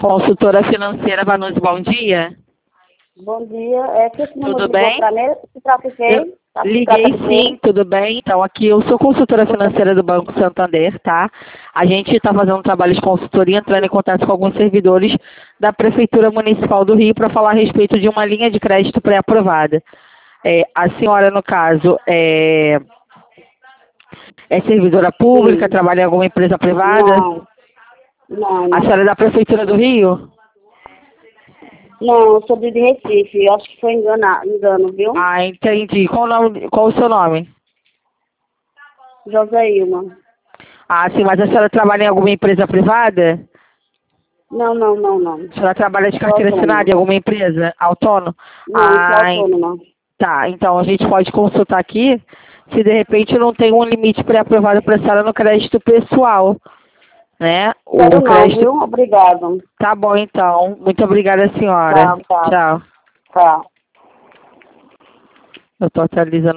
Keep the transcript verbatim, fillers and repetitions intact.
Consultora financeira Vanucci, bom dia. Bom dia. É que esse número Tudo ligou bem? pra mim, se trata de quem? Tá- se Liguei trata de quem? sim, tudo bem? Então, aqui eu sou consultora financeira do Banco Santander, tá? A gente está fazendo um trabalho de consultoria, entrando em contato com alguns servidores da Prefeitura Municipal do Rio para falar a respeito de uma linha de crédito pré-aprovada. É, a senhora, no caso, é, é servidora pública, Sim. trabalha em alguma empresa privada? Não. Não, A não. senhora é da Prefeitura do Rio? Não, eu sou de Recife. Eu acho que foi engana, engano, viu? Ah, entendi. Qual o nome, qual o seu nome? Joséilma. Ah, sim, mas a senhora trabalha em alguma empresa privada? Não, não, não, não. A senhora trabalha de Sou carteira assinada autônoma. em alguma empresa? Autônomo? Não, sou Ah, en- autônoma. tá. Então a gente pode consultar aqui se de repente não tem um limite pré-aprovado para a senhora no crédito pessoal, né? Quero O não, crédito... viu? Obrigado. Tá bom, então. Muito obrigada, senhora. Tchau, tchau. Tchau. Tchau. Eu tô atualizando.